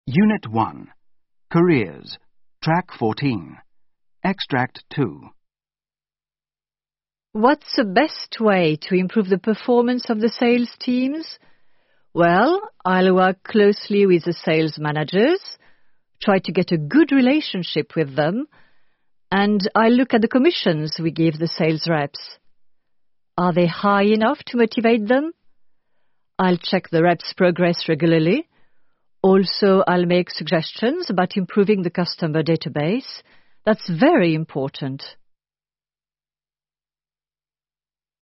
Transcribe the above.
Unit 1. Careers. Track 14. Extract 2. What's the best way to improve the performance of the sales teams? Well, I'll work closely with the sales managers, try to get a good relationship with them, and I'll look at the commissions we give the sales reps. Are they high enough to motivate them? I'll check the reps' progress regularly. Also, I'll make suggestions about improving the customer database. That's very important.